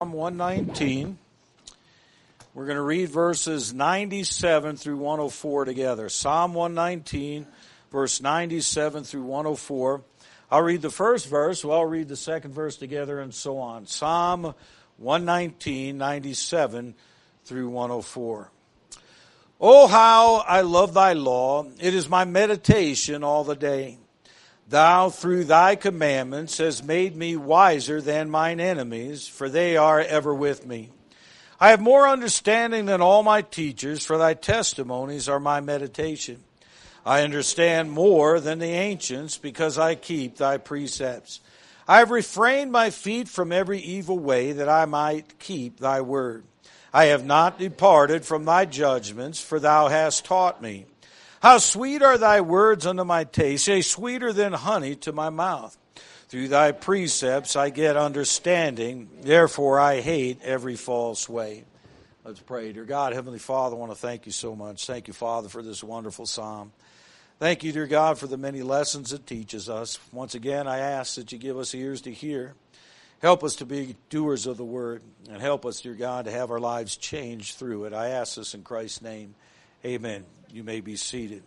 Psalm 119. We're going to read verses 97 through 104 together. Psalm 119, verse 97 through 104. I'll read the first verse, I'll read the second verse together, and so on. Psalm 119, 97 through 104. Oh, how I love thy law. It is my meditation all the day. Thou, through thy commandments, hast made me wiser than mine enemies, for they are ever with me. I have more understanding than all my teachers, for thy testimonies are my meditation. I understand more than the ancients, because I keep thy precepts. I have refrained my feet from every evil way, that I might keep thy word. I have not departed from thy judgments, for thou hast taught me. How sweet are thy words unto my taste, yea, sweeter than honey to my mouth. Through thy precepts I get understanding, therefore I hate every false way. Let's pray. Dear God, Heavenly Father, I want to thank you so much. Thank you, Father, for this wonderful psalm. Thank you, dear God, for the many lessons it teaches us. Once again, I ask that you give us ears to hear. Help us to be doers of the word, and help us, dear God, to have our lives changed through it. I ask this in Christ's name. Amen. You may be seated.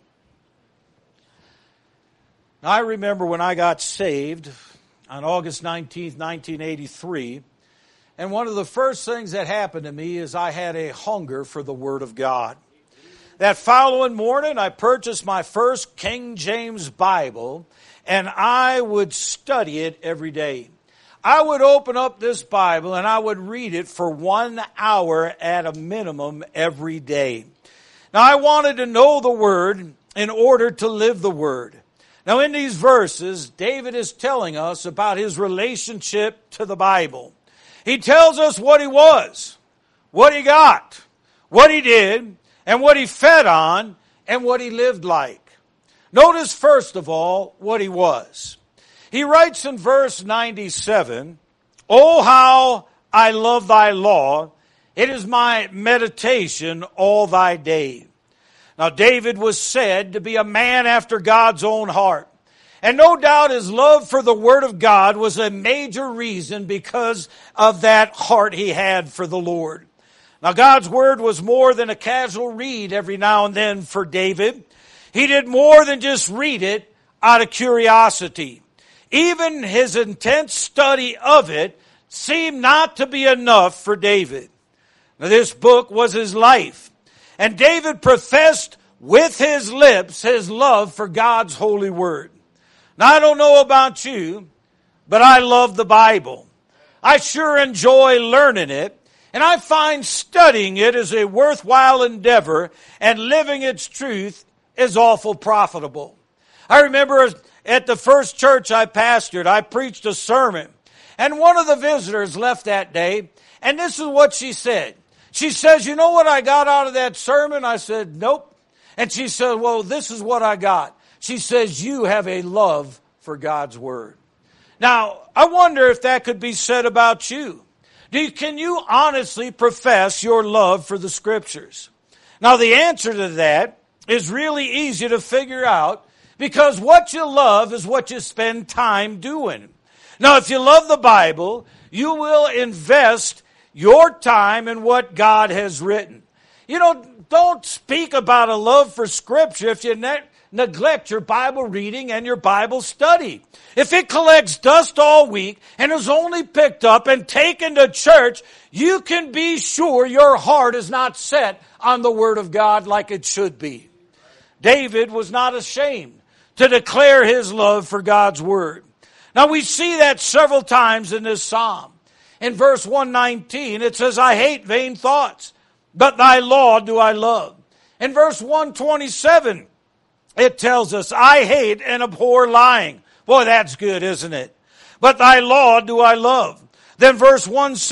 Now, I remember when I got saved on August 19th, 1983, and one of the first things that happened to me is I had a hunger for the Word of God. That following morning, I purchased my first King James Bible, and I would study it every day. I would open up this Bible, and I would read it for 1 hour at a minimum every day. Now, I wanted to know the Word in order to live the Word. Now, in these verses, David is telling us about his relationship to the Bible. He tells us what he was, what he got, what he did, and what he fed on, and what he lived like. Notice, first of all, what he was. He writes in verse 97, Oh, how I love thy law. It is my meditation all thy day. Now, David was said to be a man after God's own heart. And no doubt his love for the Word of God was a major reason because of that heart he had for the Lord. Now, God's Word was more than a casual read every now and then for David. He did more than just read it out of curiosity. Even his intense study of it seemed not to be enough for David. Now, this book was his life. And David professed with his lips his love for God's holy word. Now, I don't know about you, but I love the Bible. I sure enjoy learning it, and I find studying it is a worthwhile endeavor, and living its truth is awful profitable. I remember at the first church I pastored, I preached a sermon, and one of the visitors left that day, and this is what she said. She says, you know what I got out of that sermon? I said, nope. And she said, well, this is what I got. She says, you have a love for God's Word. Now, I wonder if that could be said about you. Can you honestly profess your love for the Scriptures? Now, the answer to that is really easy to figure out, because what you love is what you spend time doing. Now, if you love the Bible, you will invest your time in what God has written. You know, don't speak about a love for Scripture if you neglect your Bible reading and your Bible study. If it collects dust all week and is only picked up and taken to church, you can be sure your heart is not set on the Word of God like it should be. David was not ashamed to declare his love for God's Word. Now, we see that several times in this psalm. In verse 119, it says, I hate vain thoughts, but thy law do I love. In verse 127, it tells us, I hate and abhor lying. Boy, that's good, isn't it? But thy law do I love. Then verse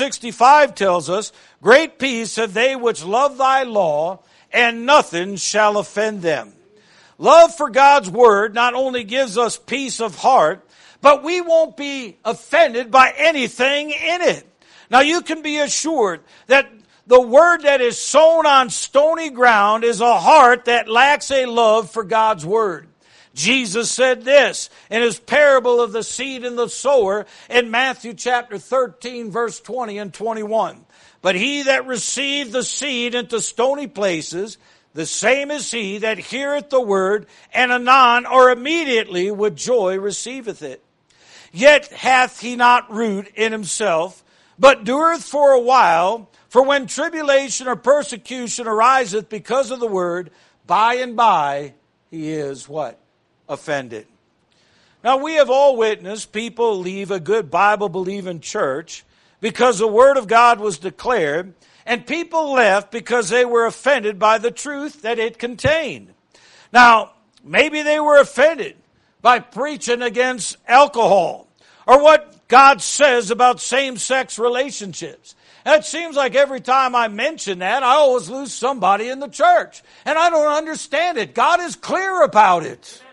165 tells us, great peace have they which love thy law, and nothing shall offend them. Love for God's Word not only gives us peace of heart, but we won't be offended by anything in it. Now, you can be assured that the word that is sown on stony ground is a heart that lacks a love for God's Word. Jesus said this in his parable of the seed and the sower in Matthew chapter 13, verse 20 and 21. But he that received the seed into stony places, the same is he that heareth the word, and anon or immediately with joy receiveth it. Yet hath he not root in himself, but dureth for a while. For when tribulation or persecution ariseth because of the word, by and by he is what? Offended. Now we have all witnessed people leave a good Bible-believing church because the word of God was declared, and people left because they were offended by the truth that it contained. Now, maybe they were offended by preaching against alcohol or what God says about same-sex relationships. And it seems like every time I mention that, I always lose somebody in the church. And I don't understand it. God is clear about it.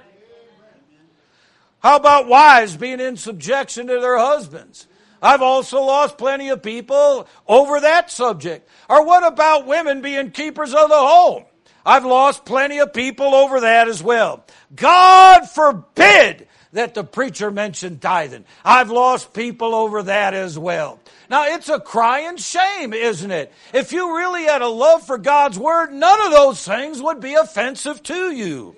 How about wives being in subjection to their husbands? I've also lost plenty of people over that subject. Or what about women being keepers of the home? I've lost plenty of people over that as well. God forbid that the preacher mentioned tithing. I've lost people over that as well. Now, it's a crying shame, isn't it? If you really had a love for God's word, none of those things would be offensive to you.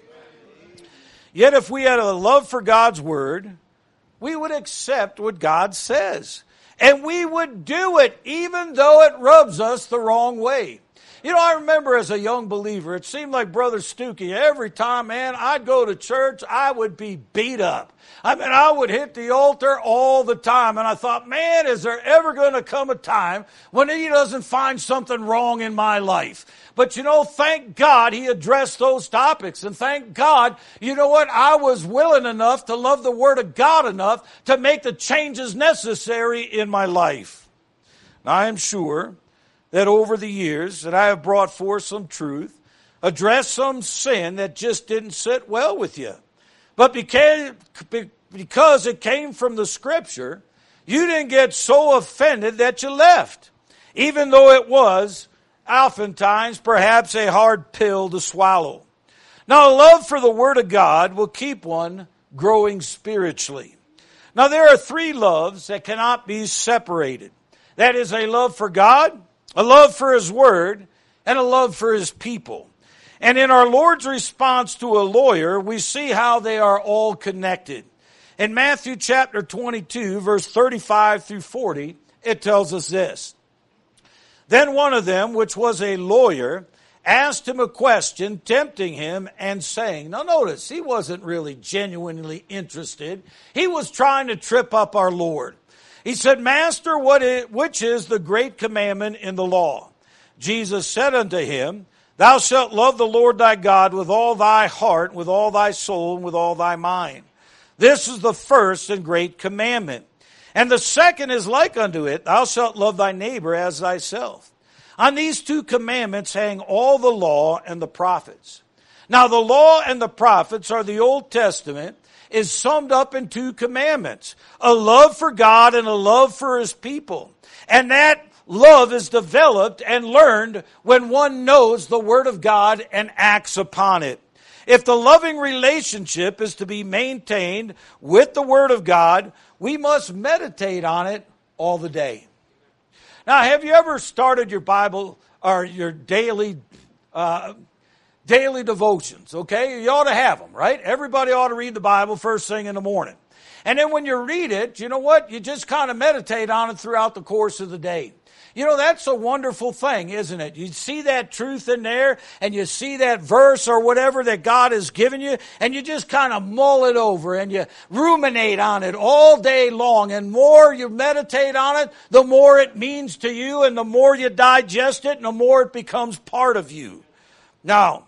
Yet if we had a love for God's word, we would accept what God says. And we would do it even though it rubs us the wrong way. You know, I remember as a young believer, it seemed like Brother Stuckey, every time, man, I'd go to church, I would be beat up. I mean, I would hit the altar all the time. And I thought, man, is there ever going to come a time when he doesn't find something wrong in my life? But you know, thank God he addressed those topics. And thank God, you know what, I was willing enough to love the Word of God enough to make the changes necessary in my life. Now, I am sure that over the years that I have brought forth some truth, addressed some sin that just didn't sit well with you. But because it came from the Scripture, you didn't get so offended that you left, even though it was oftentimes perhaps a hard pill to swallow. Now, a love for the Word of God will keep one growing spiritually. Now, there are three loves that cannot be separated. That is a love for God, a love for His Word, and a love for His people. And in our Lord's response to a lawyer, we see how they are all connected. In Matthew chapter 22, verse 35 through 40, it tells us this. Then one of them, which was a lawyer, asked him a question, tempting him and saying, now notice, he wasn't really genuinely interested. He was trying to trip up our Lord. He said, Master, which is the great commandment in the law? Jesus said unto him, Thou shalt love the Lord thy God with all thy heart, with all thy soul, and with all thy mind. This is the first and great commandment. And the second is like unto it, Thou shalt love thy neighbor as thyself. On these two commandments hang all the law and the prophets. Now the law and the prophets are the Old Testament, is summed up in two commandments, a love for God and a love for His people. And that love is developed and learned when one knows the Word of God and acts upon it. If the loving relationship is to be maintained with the Word of God, we must meditate on it all the day. Now, have you ever started your Bible or your daily devotions, okay? You ought to have them, right? Everybody ought to read the Bible first thing in the morning. And then when you read it, you know what? You just kind of meditate on it throughout the course of the day. You know, that's a wonderful thing, isn't it? You see that truth in there, and you see that verse or whatever that God has given you, and you just kind of mull it over, and you ruminate on it all day long. And the more you meditate on it, the more it means to you, and the more you digest it, and the more it becomes part of you. Now,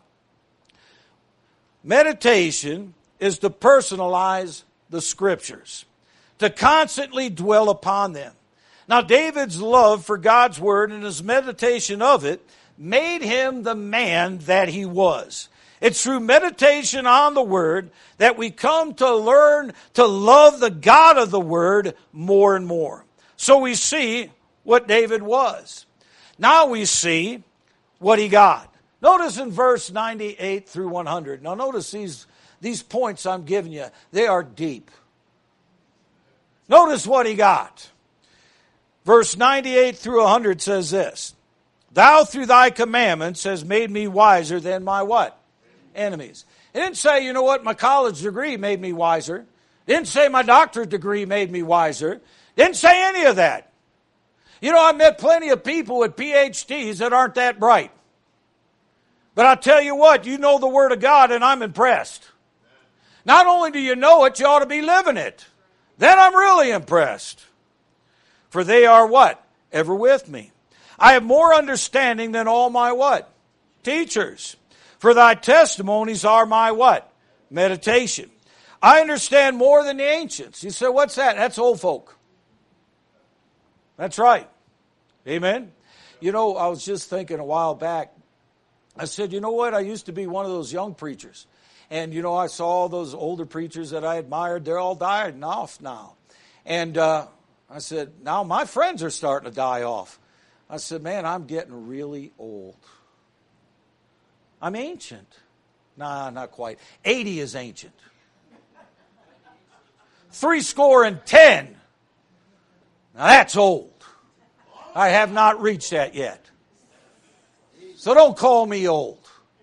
meditation is to personalize the Scriptures, to constantly dwell upon them. Now, David's love for God's Word and his meditation of it made him the man that he was. It's through meditation on the Word that we come to learn to love the God of the Word more and more. So we see what David was. Now we see what he got. Notice in verse 98 through 100. Now notice these points I'm giving you, they are deep. Notice what he got. Verse 98 through 100 says this. Thou through thy commandments hast made me wiser than my what? Enemies. It didn't say, you know what, my college degree made me wiser. It didn't say my doctorate degree made me wiser. It didn't say any of that. You know, I've met plenty of people with PhDs that aren't that bright. But I'll tell you what, you know the Word of God and I'm impressed. Not only do you know it, you ought to be living it. Then I'm really impressed. For they are what? Ever with me. I have more understanding than all my what? Teachers. For thy testimonies are my what? Meditation. I understand more than the ancients. You say, what's that? That's old folk. That's right. Amen. You know, I was just thinking a while back. I said, you know what? I used to be one of those young preachers. And, you know, I saw all those older preachers that I admired. They're all dying off now. And I said, now my friends are starting to die off. I said, man, I'm getting really old. I'm ancient. Nah, not quite. 80 is ancient. 70. Now that's old. I have not reached that yet. So don't call me old.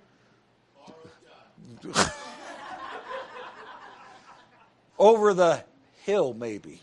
Over the hill, maybe.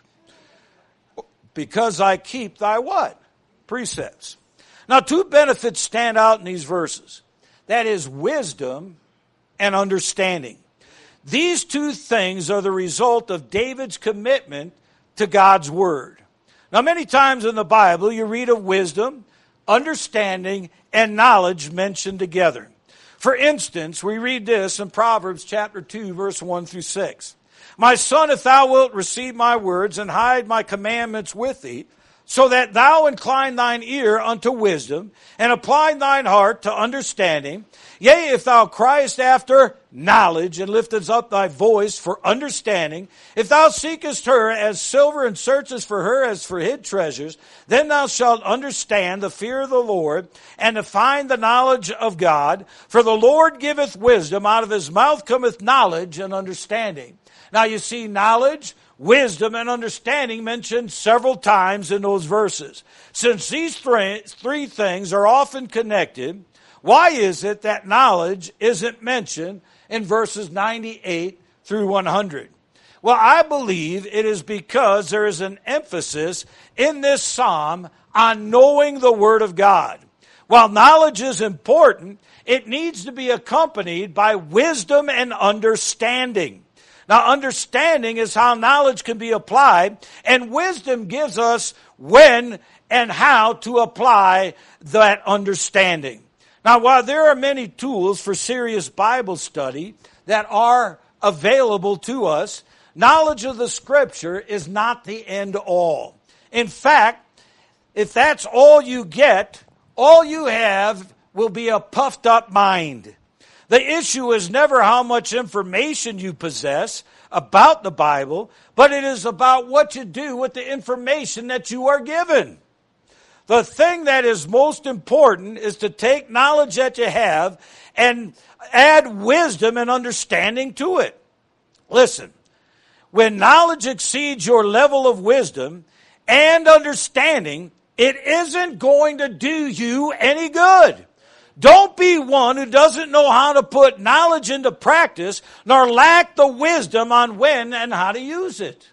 Because I keep thy what? Precepts. Now, two benefits stand out in these verses. That is wisdom and understanding. These two things are the result of David's commitment to God's Word. Now, many times in the Bible, you read of wisdom, understanding, and knowledge mentioned together. For instance, we read this in Proverbs chapter 2, verse 1 through 6. My son, if thou wilt receive my words and hide my commandments with thee, so that thou incline thine ear unto wisdom, and apply thine heart to understanding. Yea, if thou criest after knowledge, and liftest up thy voice for understanding, if thou seekest her as silver, and searchest for her as for hid treasures, then thou shalt understand the fear of the Lord, and to find the knowledge of God. For the Lord giveth wisdom, out of his mouth cometh knowledge and understanding. Now you see knowledge, wisdom, and understanding mentioned several times in those verses. Since these three things are often connected, why is it that knowledge isn't mentioned in verses 98 through 100? Well, I believe it is because there is an emphasis in this psalm on knowing the Word of God. While knowledge is important, it needs to be accompanied by wisdom and understanding. Now, understanding is how knowledge can be applied, and wisdom gives us when and how to apply that understanding. Now, while there are many tools for serious Bible study that are available to us, knowledge of the Scripture is not the end all. In fact, if that's all you get, all you have will be a puffed up mind. The issue is never how much information you possess about the Bible, but it is about what you do with the information that you are given. The thing that is most important is to take knowledge that you have and add wisdom and understanding to it. Listen, when knowledge exceeds your level of wisdom and understanding, it isn't going to do you any good. Don't be one who doesn't know how to put knowledge into practice, nor lack the wisdom on when and how to use it.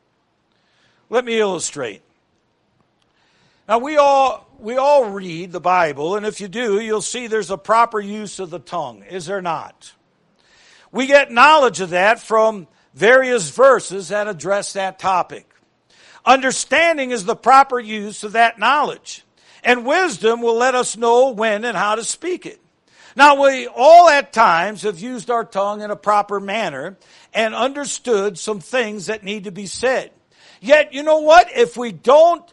Let me illustrate. Now, we all read the Bible, and if you do, you'll see there's a proper use of the tongue, is there not? We get knowledge of that from various verses that address that topic. Understanding is the proper use of that knowledge. And wisdom will let us know when and how to speak it. Now, we all at times have used our tongue in a proper manner and understood some things that need to be said. Yet, you know what? If we don't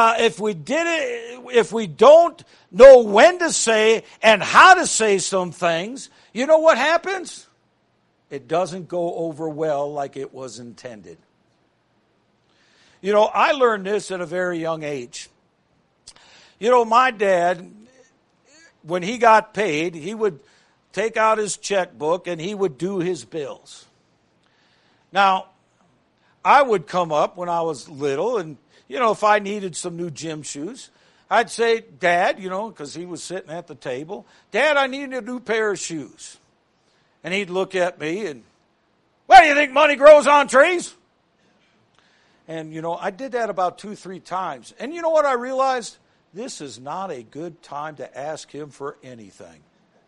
know when to say and how to say some things, you know what happens? It doesn't go over well like it was intended. You know, I learned this at a very young age. You know, my dad, when he got paid, he would take out his checkbook and he would do his bills. Now, I would come up when I was little and, if I needed some new gym shoes, I'd say, Dad, because he was sitting at the table, Dad, I need a new pair of shoes. And he'd look at me and, well, do you think money grows on trees? And, I did that about 2-3 times. And you know what I realized? This is not a good time to ask him for anything.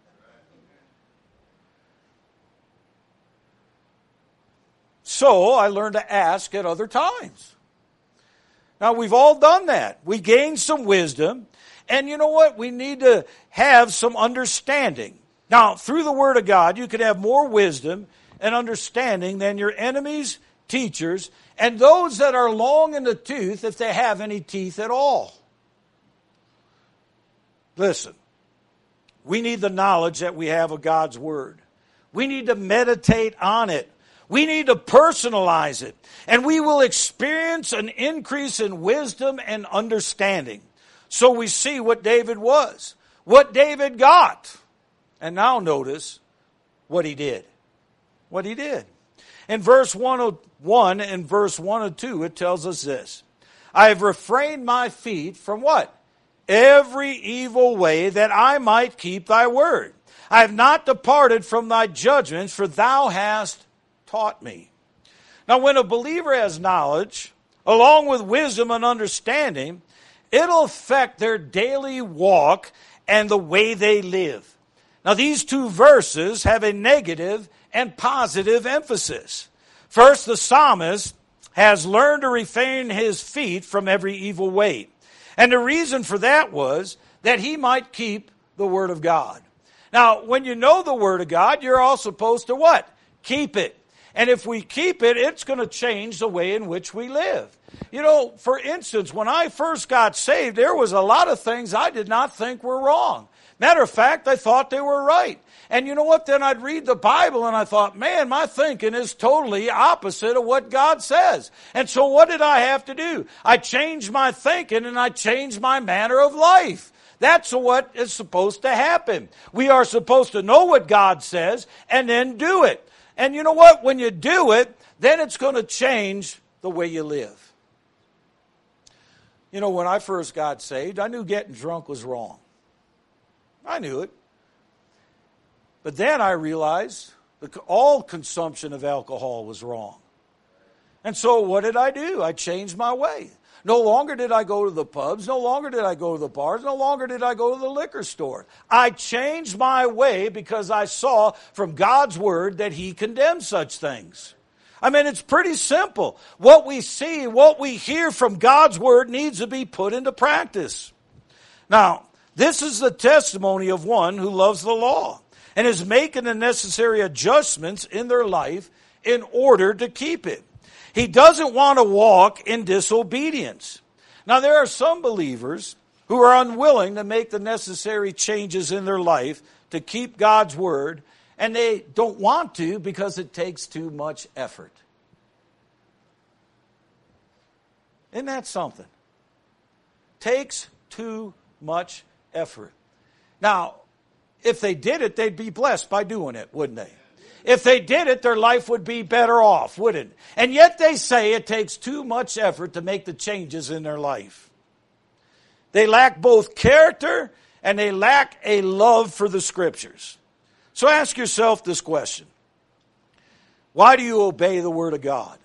So I learned to ask at other times. Now, we've all done that. We gain some wisdom. And you know what? We need to have some understanding. Now, through the Word of God, you can have more wisdom and understanding than your enemies, teachers, and those that are long in the tooth, if they have any teeth at all. Listen, we need the knowledge that we have of God's Word. We need to meditate on it. We need to personalize it. And we will experience an increase in wisdom and understanding. So we see what David was, what David got. And now notice what he did. What he did. In verse 101 and verse 102, it tells us this. I have refrained my feet from what? Every evil way, that I might keep thy word. I have not departed from thy judgments, for thou hast taught me. Now, when a believer has knowledge, along with wisdom and understanding, it'll affect their daily walk and the way they live. Now, these two verses have a negative and positive emphasis. First, the psalmist has learned to refrain his feet from every evil way. And the reason for that was that he might keep the Word of God. Now, when you know the Word of God, you're all supposed to what? Keep it. And if we keep it, it's going to change the way in which we live. For instance, when I first got saved, there was a lot of things I did not think were wrong. Matter of fact, I thought they were right. And you know what? Then I'd read the Bible and I thought, man, my thinking is totally opposite of what God says. And so what did I have to do? I changed my thinking and I changed my manner of life. That's what is supposed to happen. We are supposed to know what God says and then do it. And you know what? When you do it, then it's going to change the way you live. When I first got saved, I knew getting drunk was wrong. I knew it. But then I realized that all consumption of alcohol was wrong. And so what did I do? I changed my way. No longer did I go to the pubs. No longer did I go to the bars. No longer did I go to the liquor store. I changed my way because I saw from God's Word that He condemns such things. I mean, it's pretty simple. What we see, what we hear from God's Word needs to be put into practice. Now, this is the testimony of one who loves the law and is making the necessary adjustments in their life in order to keep it. He doesn't want to walk in disobedience. Now, there are some believers who are unwilling to make the necessary changes in their life to keep God's Word, and they don't want to because it takes too much effort. Isn't that something? Takes too much effort. Now, if they did it, they'd be blessed by doing it, wouldn't they? If they did it, their life would be better off, wouldn't it? And yet they say it takes too much effort to make the changes in their life. They lack both character and they lack a love for the Scriptures. So ask yourself this question. Why do you obey the Word of God?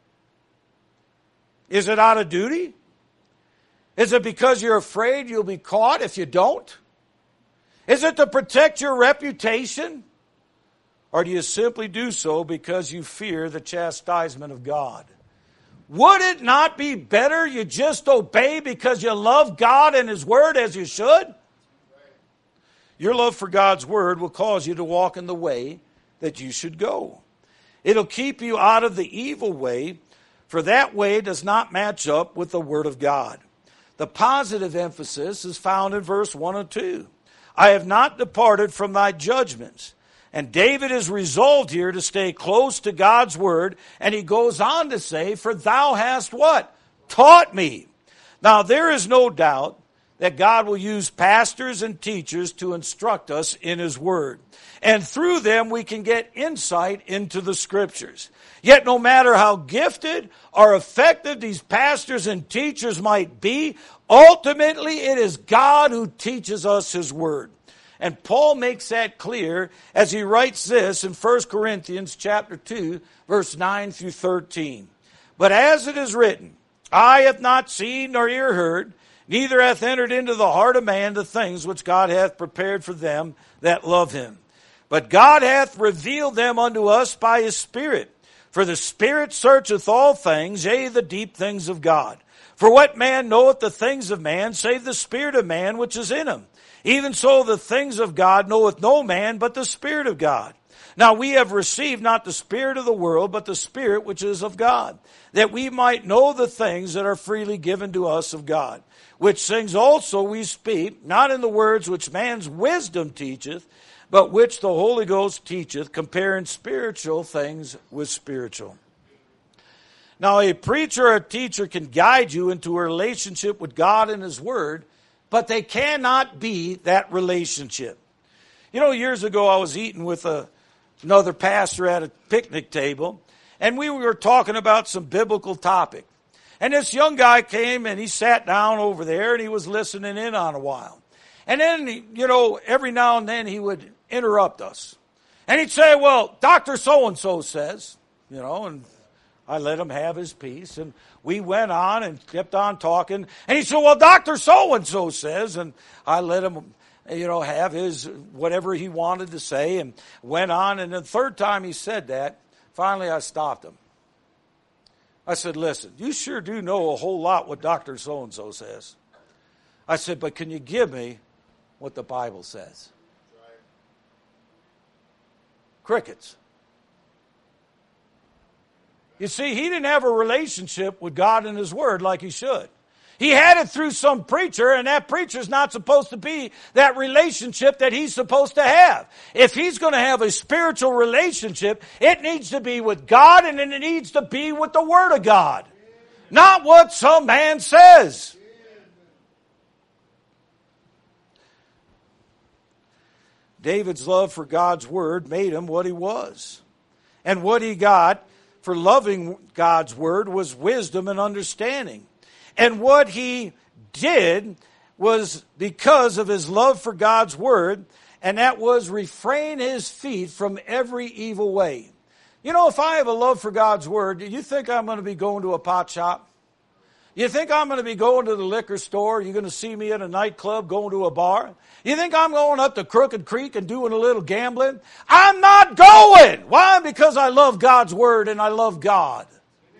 Is it out of duty? Is it because you're afraid you'll be caught if you don't? Is it to protect your reputation? Or do you simply do so because you fear the chastisement of God? Would it not be better you just obey because you love God and His Word as you should? Your love for God's Word will cause you to walk in the way that you should go. It'll keep you out of the evil way, for that way does not match up with the Word of God. The positive emphasis is found in verse 1 and 2. I have not departed from thy judgments. And David is resolved here to stay close to God's Word. And he goes on to say, for thou hast what? Taught me. Now there is no doubt that God will use pastors and teachers to instruct us in His Word. And through them we can get insight into the Scriptures. Yet no matter how gifted or effective these pastors and teachers might be, ultimately it is God who teaches us His Word. And Paul makes that clear as he writes this in 1 Corinthians chapter 2, verse 9 through 13. But as it is written, eye hath not seen nor ear heard, neither hath entered into the heart of man the things which God hath prepared for them that love Him. But God hath revealed them unto us by His Spirit. For the Spirit searcheth all things, yea, the deep things of God. For what man knoweth the things of man, save the Spirit of man which is in him? Even so the things of God knoweth no man but the Spirit of God. Now we have received not the spirit of the world, but the Spirit which is of God, that we might know the things that are freely given to us of God. Which things also we speak, not in the words which man's wisdom teacheth, but which the Holy Ghost teacheth, comparing spiritual things with spiritual. Now a preacher or a teacher can guide you into a relationship with God and His Word, but they cannot be that relationship. You know, years ago I was eating with another pastor at a picnic table, and we were talking about some biblical topic. And this young guy came and he sat down over there and he was listening in on a while. And then, you know, every now and then he would interrupt us. And he'd say, well, Dr. So-and-so says, you know, and I let him have his piece. And we went on and kept on talking. And he said, well, Dr. So-and-so says, and I let him, you know, have his, whatever he wanted to say, and went on. And the third time he said that, finally I stopped him. I said, listen, you sure do know a whole lot what Dr. So-and-so says. I said, but can you give me what the Bible says? Crickets. You see, he didn't have a relationship with God and His Word like he should. He had it through some preacher, and that preacher's not supposed to be that relationship that he's supposed to have. If he's going to have a spiritual relationship, it needs to be with God, and it needs to be with the Word of God. Not what some man says. David's love for God's Word made him what he was. And what he got for loving God's Word was wisdom and understanding. And what he did was because of his love for God's Word, and that was refrain his feet from every evil way. You know, if I have a love for God's Word, do you think I'm going to be going to a pot shop? You think I'm going to be going to the liquor store? You're going to see me at a nightclub, going to a bar? You think I'm going up to Crooked Creek and doing a little gambling? I'm not going! Why? Because I love God's Word and I love God.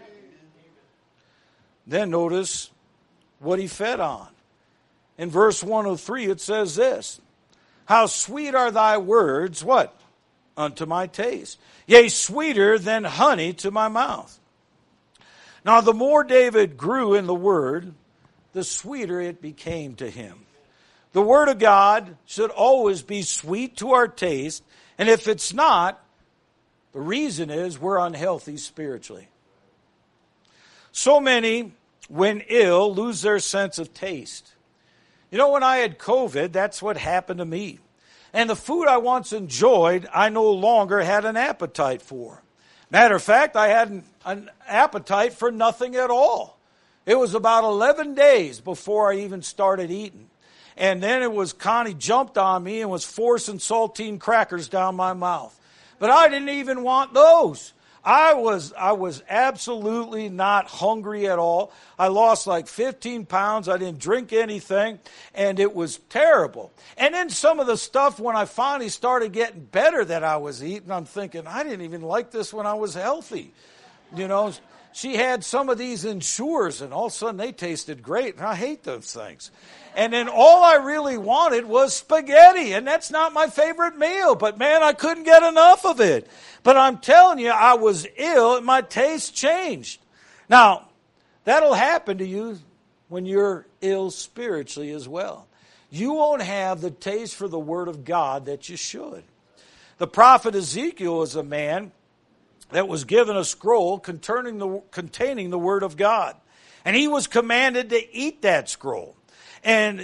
Then notice what he fed on. In verse 103 it says this, how sweet are thy words, what? Unto my taste. Yea, sweeter than honey to my mouth. Now the more David grew in the Word, the sweeter it became to him. The Word of God should always be sweet to our taste, and if it's not, the reason is we're unhealthy spiritually. So many, when ill, lose their sense of taste. You know, when I had COVID, that's what happened to me. And the food I once enjoyed, I no longer had an appetite for. Matter of fact, I had an appetite for nothing at all. It was about 11 days before I even started eating. And then it was Connie jumped on me and was forcing saltine crackers down my mouth. But I didn't even want those. I was absolutely not hungry at all. I lost like 15 pounds. I didn't drink anything, and it was terrible. And then some of the stuff, when I finally started getting better that I was eating, I'm thinking, I didn't even like this when I was healthy. You know, she had some of these Ensures, and all of a sudden they tasted great, and I hate those things. And then all I really wanted was spaghetti, and that's not my favorite meal, but man, I couldn't get enough of it. But I'm telling you, I was ill, and my taste changed. Now, that'll happen to you when you're ill spiritually as well. You won't have the taste for the Word of God that you should. The prophet Ezekiel was a man that was given a scroll containing the Word of God. And he was commanded to eat that scroll. And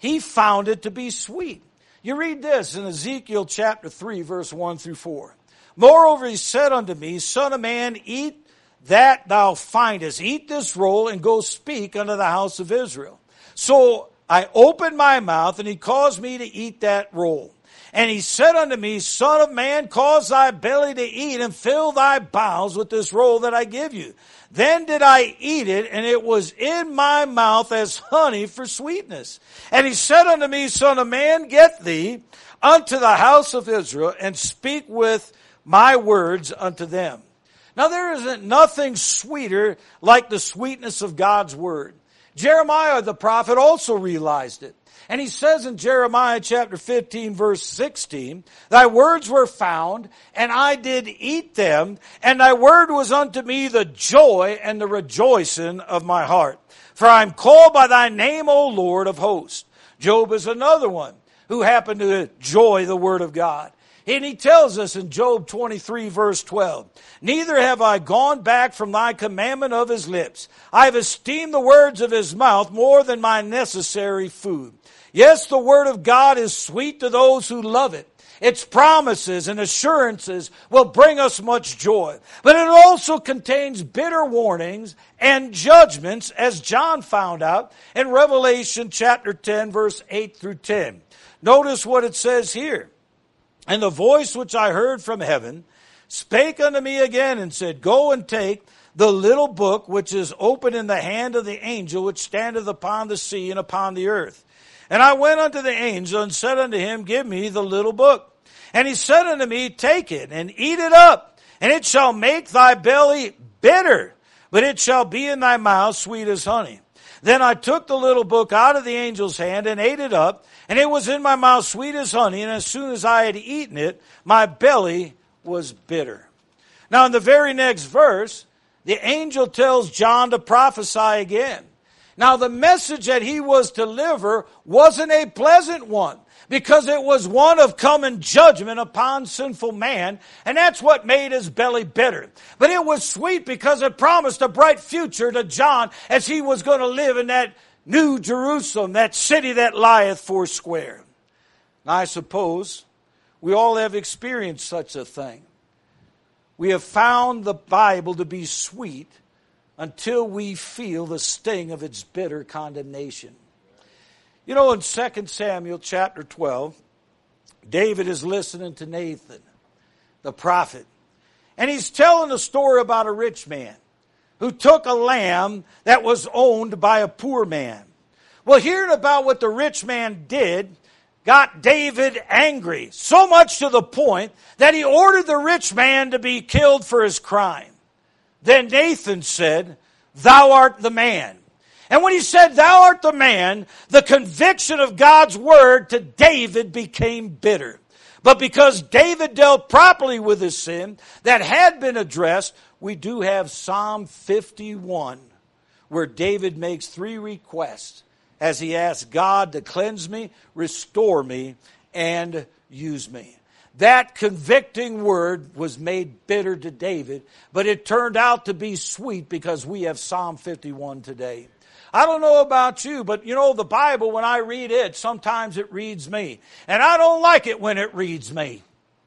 he found it to be sweet. You read this in Ezekiel chapter 3, verse 1 through 4. Moreover, he said unto me, Son of man, eat that thou findest. Eat this roll, and go speak unto the house of Israel. So I opened my mouth, and he caused me to eat that roll. And he said unto me, Son of man, cause thy belly to eat, and fill thy bowels with this roll that I give you. Then did I eat it, and it was in my mouth as honey for sweetness. And he said unto me, Son of man, get thee unto the house of Israel, and speak with my words unto them. Now there isn't nothing sweeter like the sweetness of God's word. Jeremiah the prophet also realized it. And he says in Jeremiah chapter 15 verse 16, Thy words were found, and I did eat them, and thy word was unto me the joy and the rejoicing of my heart. For I am called by thy name, O Lord of hosts. Job is another one who happened to enjoy the word of God. And he tells us in Job 23 verse 12, Neither have I gone back from thy commandment of his lips. I have esteemed the words of his mouth more than my necessary food. Yes, the word of God is sweet to those who love it. Its promises and assurances will bring us much joy. But it also contains bitter warnings and judgments, as John found out in Revelation chapter 10 verse 8 through 10. Notice what it says here. And the voice which I heard from heaven spake unto me again and said, Go and take the little book which is open in the hand of the angel which standeth upon the sea and upon the earth. And I went unto the angel and said unto him, Give me the little book. And he said unto me, Take it and eat it up, and it shall make thy belly bitter, but it shall be in thy mouth sweet as honey. Then I took the little book out of the angel's hand and ate it up, and it was in my mouth sweet as honey, and as soon as I had eaten it, my belly was bitter. Now in the very next verse, the angel tells John to prophesy again. Now the message that he was to deliver wasn't a pleasant one, because it was one of coming judgment upon sinful man, and that's what made his belly bitter. But it was sweet because it promised a bright future to John as he was going to live in that New Jerusalem, that city that lieth foursquare. Now I suppose we all have experienced such a thing. We have found the Bible to be sweet until we feel the sting of its bitter condemnation. You know, in 2 Samuel chapter 12, David is listening to Nathan, the prophet. And he's telling a story about a rich man who took a lamb that was owned by a poor man. Well, hearing about what the rich man did got David angry, so much to the point that he ordered the rich man to be killed for his crime. Then Nathan said, Thou art the man. And when he said, Thou art the man, the conviction of God's word to David became bitter. But because David dealt properly with his sin that had been addressed, we do have Psalm 51, where David makes 3 requests as he asks God to cleanse me, restore me, and use me. That convicting word was made bitter to David, but it turned out to be sweet because we have Psalm 51 today. I don't know about you, but you know, the Bible, when I read it, sometimes it reads me. And I don't like it when it reads me.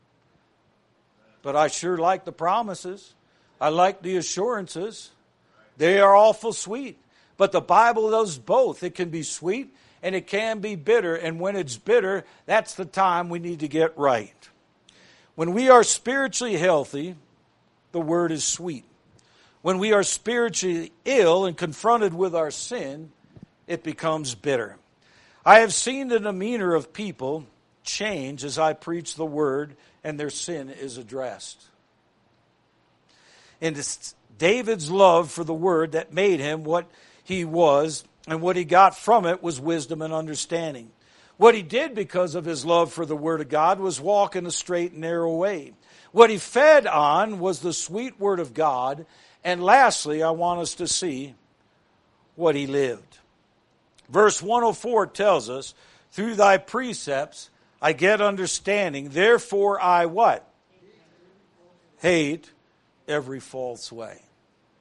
But I sure like the promises. I like the assurances. They are awful sweet. But the Bible does both. It can be sweet and it can be bitter. And when it's bitter, that's the time we need to get right. When we are spiritually healthy, the word is sweet. When we are spiritually ill and confronted with our sin, it becomes bitter. I have seen the demeanor of people change as I preach the word and their sin is addressed. And it's David's love for the word that made him what he was, and what he got from it was wisdom and understanding. What he did because of his love for the word of God was walk in a straight and narrow way. What he fed on was the sweet word of God. And lastly, I want us to see what he lived. Verse 104 tells us, Through thy precepts I get understanding, therefore I what? Hate every false way.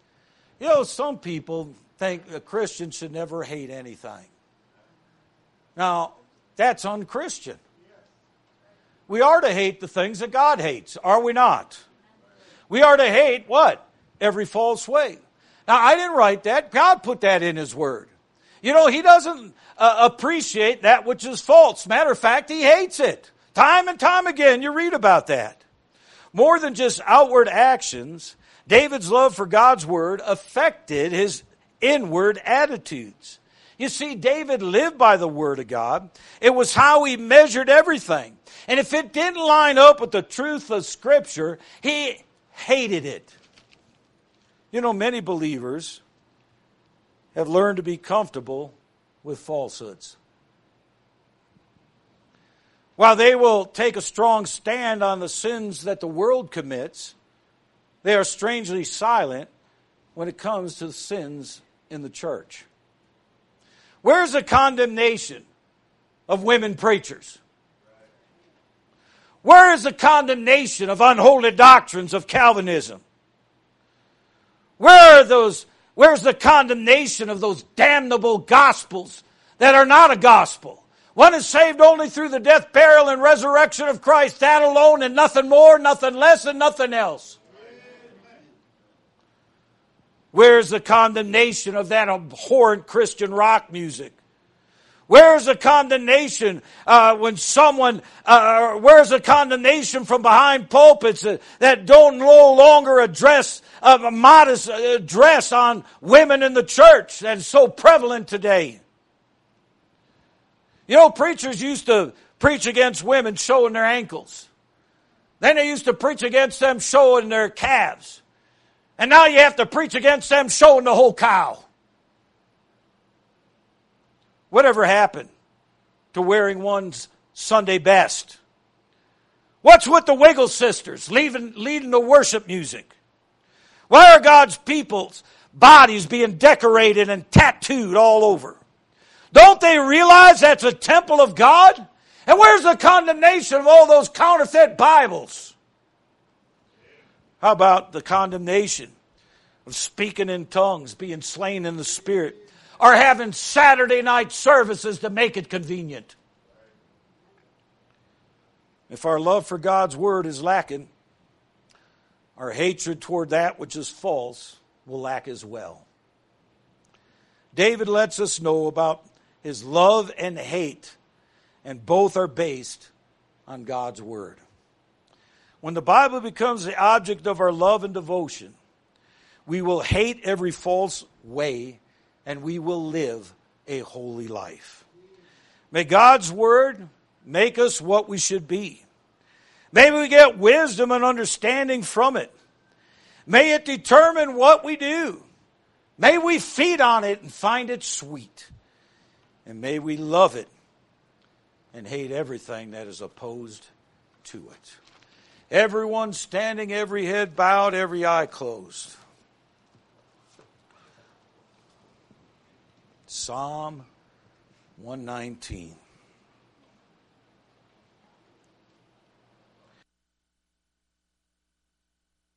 You know, some people think a Christian should never hate anything. Now, that's unchristian. We are to hate the things that God hates, are we not? We are to hate what? Every false way. Now, I didn't write that. God put that in His Word. You know, He doesn't appreciate that which is false. Matter of fact, He hates it. Time and time again, you read about that. More than just outward actions, David's love for God's Word affected his inward attitudes. You see, David lived by the Word of God. It was how he measured everything. And if it didn't line up with the truth of Scripture, he hated it. You know, many believers have learned to be comfortable with falsehoods. While they will take a strong stand on the sins that the world commits, they are strangely silent when it comes to the sins in the church. Where's the condemnation of women preachers? Where is the condemnation of unholy doctrines of Calvinism? Where's the condemnation of those damnable gospels that are not a gospel? One is saved only through the death, burial, and resurrection of Christ. That alone, and nothing more, nothing less, and nothing else. Where's the condemnation of that abhorrent Christian rock music? Where's the condemnation where's the condemnation from behind pulpits that don't no longer address a modest address on women in the church that is so prevalent today? You know, preachers used to preach against women showing their ankles. Then they used to preach against them showing their calves. And now you have to preach against them showing the whole cow. Whatever happened to wearing one's Sunday best? What's with the Wiggle sisters leading the worship music? Why are God's people's bodies being decorated and tattooed all over? Don't they realize that's a temple of God? And where's the condemnation of all those counterfeit Bibles? How about the condemnation of speaking in tongues, being slain in the Spirit, or having Saturday night services to make it convenient? If our love for God's Word is lacking, our hatred toward that which is false will lack as well. David lets us know about his love and hate, and both are based on God's Word. When the Bible becomes the object of our love and devotion, we will hate every false way, and we will live a holy life. May God's Word make us what we should be. May we get wisdom and understanding from it. May it determine what we do. May we feed on it and find it sweet. And may we love it and hate everything that is opposed to it. Everyone standing, every head bowed, every eye closed. Psalm 119.